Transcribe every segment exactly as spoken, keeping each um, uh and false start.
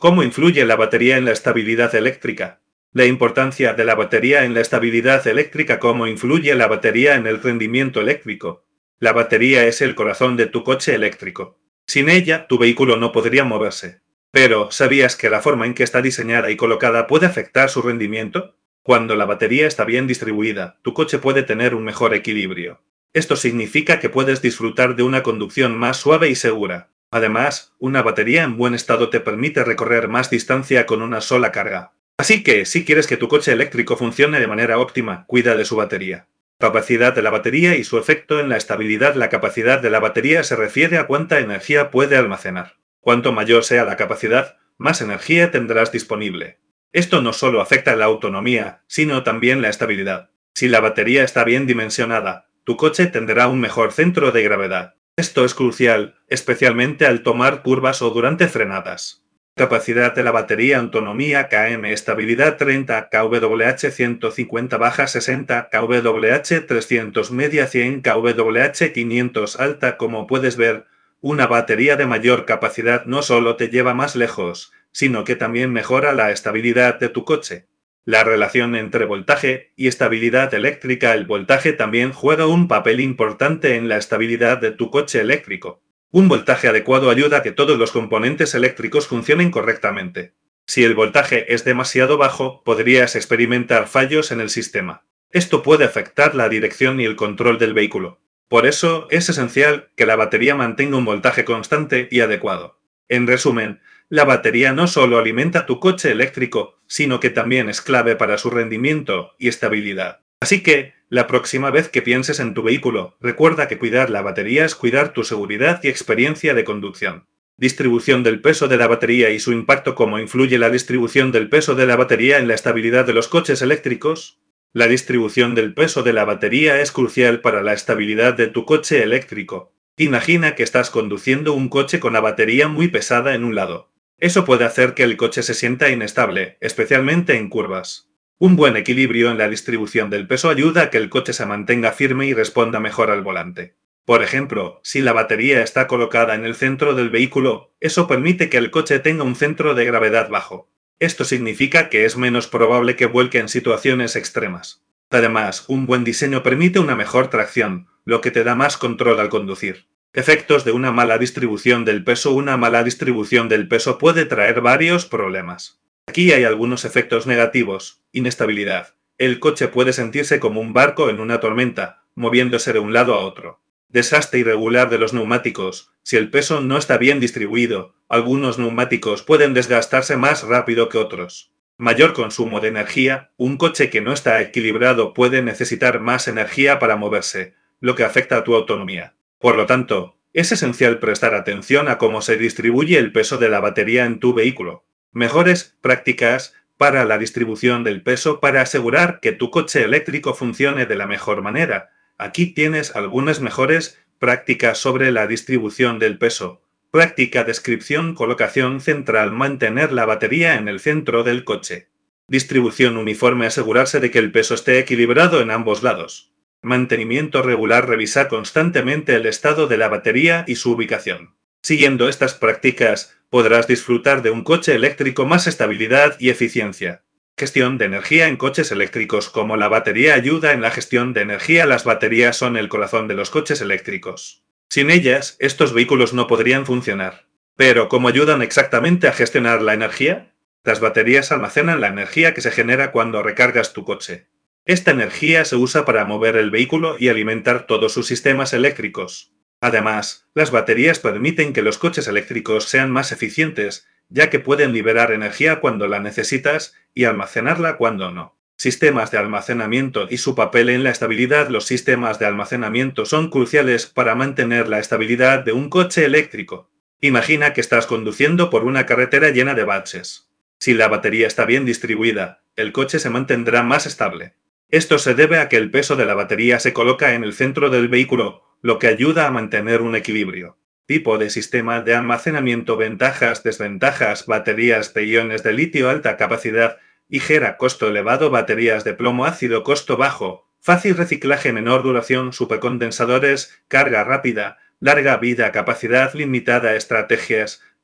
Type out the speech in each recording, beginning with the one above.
¿Cómo influye la batería en la estabilidad eléctrica? La importancia de la batería en la estabilidad eléctrica. ¿Cómo influye la batería en el rendimiento eléctrico? La batería es el corazón de tu coche eléctrico. Sin ella, tu vehículo no podría moverse. Pero, ¿sabías que la forma en que está diseñada y colocada puede afectar su rendimiento? Cuando la batería está bien distribuida, tu coche puede tener un mejor equilibrio. Esto significa que puedes disfrutar de una conducción más suave y segura. Además, una batería en buen estado te permite recorrer más distancia con una sola carga. Así que, si quieres que tu coche eléctrico funcione de manera óptima, cuida de su batería. Capacidad de la batería y su efecto en la estabilidad. La capacidad de la batería se refiere a cuánta energía puede almacenar. Cuanto mayor sea la capacidad, más energía tendrás disponible. Esto no solo afecta la autonomía, sino también la estabilidad. Si la batería está bien dimensionada, tu coche tendrá un mejor centro de gravedad. Esto es crucial, especialmente al tomar curvas o durante frenadas. Capacidad de la batería. Autonomía km. Estabilidad treinta kWh. ciento cincuenta baja sesenta kWh. trescientos media cien kWh. quinientos alta. Como puedes ver, una batería de mayor capacidad no solo te lleva más lejos, sino que también mejora la estabilidad de tu coche. La relación entre voltaje y estabilidad eléctrica. El voltaje también juega un papel importante en la estabilidad de tu coche eléctrico. Un voltaje adecuado ayuda a que todos los componentes eléctricos funcionen correctamente. Si el voltaje es demasiado bajo, podrías experimentar fallos en el sistema. Esto puede afectar la dirección y el control del vehículo. Por eso, es esencial que la batería mantenga un voltaje constante y adecuado. En resumen, la batería no solo alimenta tu coche eléctrico, sino que también es clave para su rendimiento y estabilidad. Así que, la próxima vez que pienses en tu vehículo, recuerda que cuidar la batería es cuidar tu seguridad y experiencia de conducción. Distribución del peso de la batería y su impacto. ¿Cómo influye la distribución del peso de la batería en la estabilidad de los coches eléctricos? La distribución del peso de la batería es crucial para la estabilidad de tu coche eléctrico. Imagina que estás conduciendo un coche con la batería muy pesada en un lado. Eso puede hacer que el coche se sienta inestable, especialmente en curvas. Un buen equilibrio en la distribución del peso ayuda a que el coche se mantenga firme y responda mejor al volante. Por ejemplo, si la batería está colocada en el centro del vehículo, eso permite que el coche tenga un centro de gravedad bajo. Esto significa que es menos probable que vuelque en situaciones extremas. Además, un buen diseño permite una mejor tracción, lo que te da más control al conducir. Efectos de una mala distribución del peso. Una mala distribución del peso puede traer varios problemas. Aquí hay algunos efectos negativos. Inestabilidad. El coche puede sentirse como un barco en una tormenta, moviéndose de un lado a otro. Desgaste irregular de los neumáticos. Si el peso no está bien distribuido, algunos neumáticos pueden desgastarse más rápido que otros. Mayor consumo de energía. Un coche que no está equilibrado puede necesitar más energía para moverse, lo que afecta a tu autonomía. Por lo tanto, es esencial prestar atención a cómo se distribuye el peso de la batería en tu vehículo. Mejores prácticas para la distribución del peso para asegurar que tu coche eléctrico funcione de la mejor manera. Aquí tienes algunas mejores prácticas sobre la distribución del peso. Práctica. Descripción. Colocación central. Mantener la batería en el centro del coche. Distribución uniforme. Asegurarse de que el peso esté equilibrado en ambos lados. Mantenimiento regular. Revisar constantemente el estado de la batería y su ubicación. Siguiendo estas prácticas, podrás disfrutar de un coche eléctrico más estabilidad y eficiencia. Gestión de energía en coches eléctricos. Como la batería ayuda en la gestión de energía, las baterías son el corazón de los coches eléctricos. Sin ellas, estos vehículos no podrían funcionar. Pero, ¿cómo ayudan exactamente a gestionar la energía? Las baterías almacenan la energía que se genera cuando recargas tu coche. Esta energía se usa para mover el vehículo y alimentar todos sus sistemas eléctricos. Además, las baterías permiten que los coches eléctricos sean más eficientes, ya que pueden liberar energía cuando la necesitas y almacenarla cuando no. Sistemas de almacenamiento y su papel en la estabilidad. Los sistemas de almacenamiento son cruciales para mantener la estabilidad de un coche eléctrico. Imagina que estás conduciendo por una carretera llena de baches. Si la batería está bien distribuida, el coche se mantendrá más estable. Esto se debe a que el peso de la batería se coloca en el centro del vehículo, lo que ayuda a mantener un equilibrio. Tipo de sistema de almacenamiento. Ventajas, desventajas. Baterías de iones de litio. Alta capacidad ligera, costo elevado. Baterías de plomo ácido, costo bajo, fácil reciclaje, menor duración. Supercondensadores, carga rápida, larga vida, capacidad limitada. Estrategias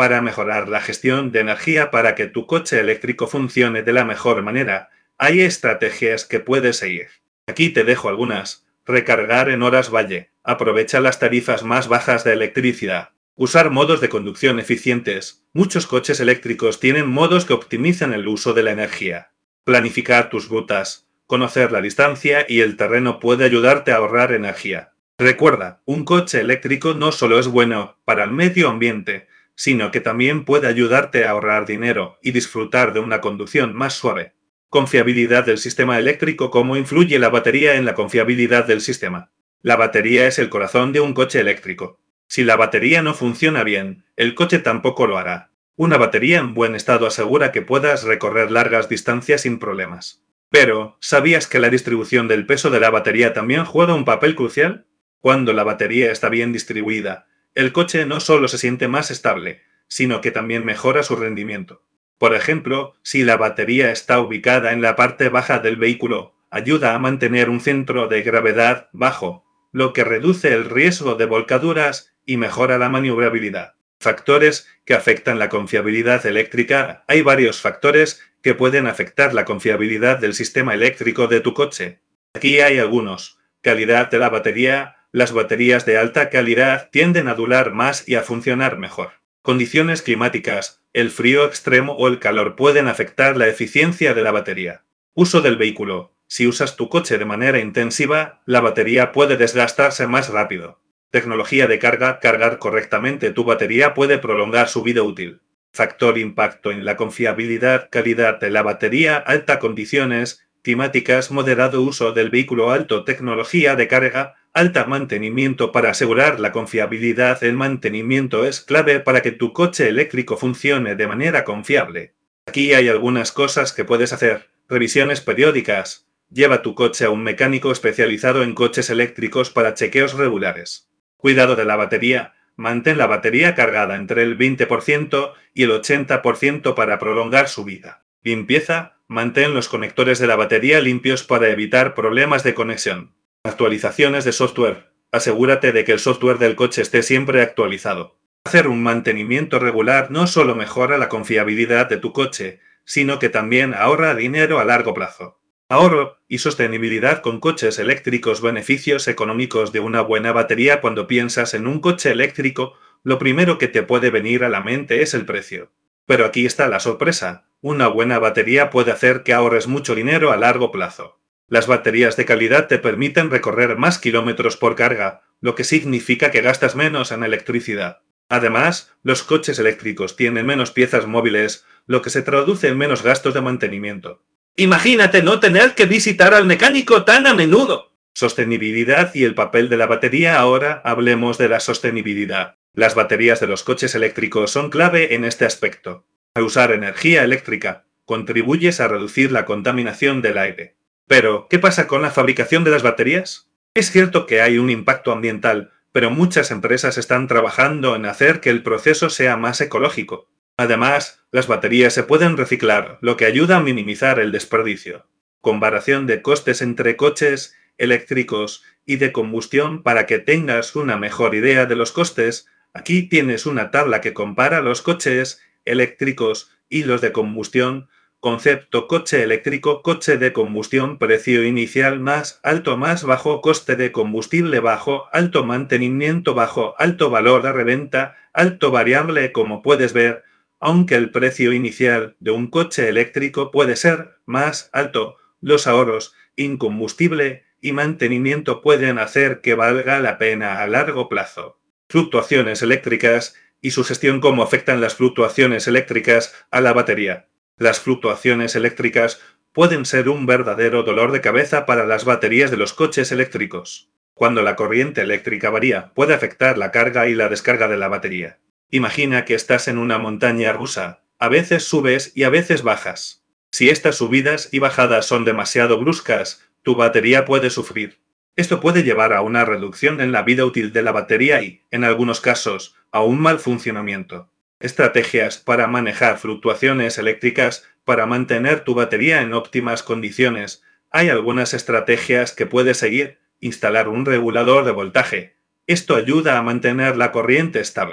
Para mejorar la gestión de energía para que tu coche eléctrico funcione de la mejor manera, hay estrategias que puedes seguir. Aquí te dejo algunas. Recargar en horas valle. Aprovecha las tarifas más bajas de electricidad. Usar modos de conducción eficientes. Muchos coches eléctricos tienen modos que optimizan el uso de la energía. Planificar tus rutas. Conocer la distancia y el terreno puede ayudarte a ahorrar energía. Recuerda, un coche eléctrico no solo es bueno para el medio ambiente, sino que también puede ayudarte a ahorrar dinero y disfrutar de una conducción más suave. Confiabilidad del sistema eléctrico. ¿Cómo influye la batería en la confiabilidad del sistema? La batería es el corazón de un coche eléctrico. Si la batería no funciona bien, el coche tampoco lo hará. Una batería en buen estado asegura que puedas recorrer largas distancias sin problemas. Pero, ¿sabías que la distribución del peso de la batería también juega un papel crucial? Cuando la batería está bien distribuida, el coche no solo se siente más estable, sino que también mejora su rendimiento. Por ejemplo, si la batería está ubicada en la parte baja del vehículo, ayuda a mantener un centro de gravedad bajo, lo que reduce el riesgo de volcaduras y mejora la maniobrabilidad. Factores que afectan la confiabilidad eléctrica. Hay varios factores que pueden afectar la confiabilidad del sistema eléctrico de tu coche. Aquí hay algunos. Calidad de la batería. Las baterías de alta calidad tienden a durar más y a funcionar mejor. Condiciones climáticas. El frío extremo o el calor pueden afectar la eficiencia de la batería. Uso del vehículo. Si usas tu coche de manera intensiva, la batería puede desgastarse más rápido. Tecnología de carga. Cargar correctamente tu batería puede prolongar su vida útil. Factor impacto en la confiabilidad. Calidad de la batería. Alta condiciones climáticas. Moderado uso del vehículo. Alto tecnología de carga. Alta mantenimiento. Para asegurar la confiabilidad, el mantenimiento es clave para que tu coche eléctrico funcione de manera confiable. Aquí hay algunas cosas que puedes hacer. Revisiones periódicas. Lleva tu coche a un mecánico especializado en coches eléctricos para chequeos regulares. Cuidado de la batería. Mantén la batería cargada entre el veinte por ciento y el ochenta por ciento para prolongar su vida. Limpieza. Mantén los conectores de la batería limpios para evitar problemas de conexión. Actualizaciones de software. Asegúrate de que el software del coche esté siempre actualizado. Hacer un mantenimiento regular no solo mejora la confiabilidad de tu coche, sino que también ahorra dinero a largo plazo. Ahorro y sostenibilidad con coches eléctricos. Beneficios económicos de una buena batería. Cuando piensas en un coche eléctrico, lo primero que te puede venir a la mente es el precio. Pero aquí está la sorpresa. Una buena batería puede hacer que ahorres mucho dinero a largo plazo. Las baterías de calidad te permiten recorrer más kilómetros por carga, lo que significa que gastas menos en electricidad. Además, los coches eléctricos tienen menos piezas móviles, lo que se traduce en menos gastos de mantenimiento. Imagínate no tener que visitar al mecánico tan a menudo. Sostenibilidad y el papel de la batería. Ahora hablemos de la sostenibilidad. Las baterías de los coches eléctricos son clave en este aspecto. Al usar energía eléctrica, contribuyes a reducir la contaminación del aire. Pero, ¿qué pasa con la fabricación de las baterías? Es cierto que hay un impacto ambiental, pero muchas empresas están trabajando en hacer que el proceso sea más ecológico. Además, las baterías se pueden reciclar, lo que ayuda a minimizar el desperdicio. Comparación de costes entre coches eléctricos y de combustión. Para que tengas una mejor idea de los costes, aquí tienes una tabla que compara los coches eléctricos y los de combustión. Concepto: coche eléctrico, coche de combustión, precio inicial más alto más bajo, coste de combustible bajo, alto mantenimiento bajo, alto valor de reventa, alto variable. Como puedes ver, aunque el precio inicial de un coche eléctrico puede ser más alto, los ahorros en combustible y mantenimiento pueden hacer que valga la pena a largo plazo. Fluctuaciones eléctricas y su gestión. ¿Cómo afectan las fluctuaciones eléctricas a la batería? Las fluctuaciones eléctricas pueden ser un verdadero dolor de cabeza para las baterías de los coches eléctricos. Cuando la corriente eléctrica varía, puede afectar la carga y la descarga de la batería. Imagina que estás en una montaña rusa. A veces subes y a veces bajas. Si estas subidas y bajadas son demasiado bruscas, tu batería puede sufrir. Esto puede llevar a una reducción en la vida útil de la batería y, en algunos casos, a un mal funcionamiento. Estrategias para manejar fluctuaciones eléctricas. Para mantener tu batería en óptimas condiciones, hay algunas estrategias que puedes seguir. Instalar un regulador de voltaje. Esto ayuda a mantener la corriente estable.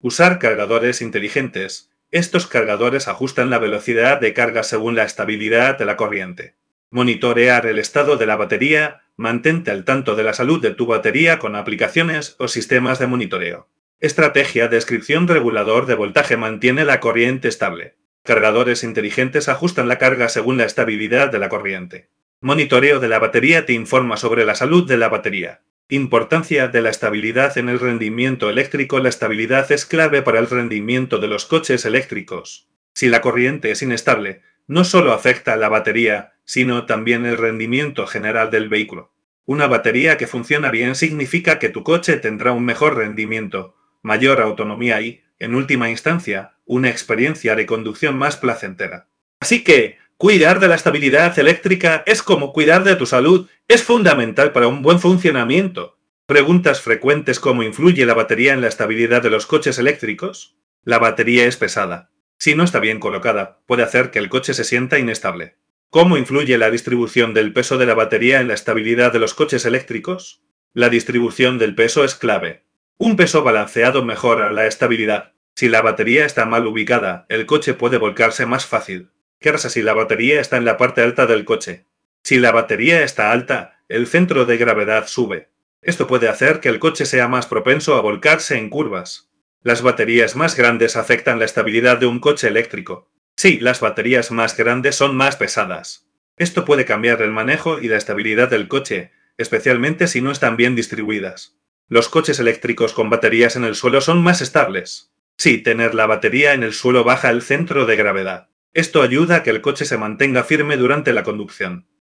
Usar cargadores inteligentes. Estos cargadores ajustan la velocidad de carga según la estabilidad de la corriente. Monitorear el estado de la batería. Mantente al tanto de la salud de tu batería con aplicaciones o sistemas de monitoreo. Estrategia. Descripción. Regulador de voltaje mantiene la corriente estable. Cargadores inteligentes ajustan la carga según la estabilidad de la corriente. Monitoreo de la batería te informa sobre la salud de la batería. Importancia de la estabilidad en el rendimiento eléctrico. La estabilidad es clave para el rendimiento de los coches eléctricos. Si la corriente es inestable, no solo afecta a la batería, sino también el rendimiento general del vehículo. Una batería que funciona bien significa que tu coche tendrá un mejor rendimiento, mayor autonomía y, en última instancia, una experiencia de conducción más placentera. Así que, cuidar de la estabilidad eléctrica es como cuidar de tu salud, es fundamental para un buen funcionamiento. Preguntas frecuentes: ¿cómo influye la batería en la estabilidad de los coches eléctricos? La batería es pesada. Si no está bien colocada, puede hacer que el coche se sienta inestable. ¿Cómo influye la distribución del peso de la batería en la estabilidad de los coches eléctricos? La distribución del peso es clave. Un peso balanceado mejora la estabilidad. Si la batería está mal ubicada, el coche puede volcarse más fácil. ¿Qué pasa si la batería está en la parte alta del coche? Si la batería está alta, el centro de gravedad sube. Esto puede hacer que el coche sea más propenso a volcarse en curvas. Las baterías más grandes afectan la estabilidad de un coche eléctrico. Sí, las baterías más grandes son más pesadas. Esto puede cambiar el manejo y la estabilidad del coche, especialmente si no están bien distribuidas. Los coches eléctricos con baterías en el suelo son más estables. Sí, tener la batería en el suelo baja el centro de gravedad. Esto ayuda a que el coche se mantenga firme durante la conducción.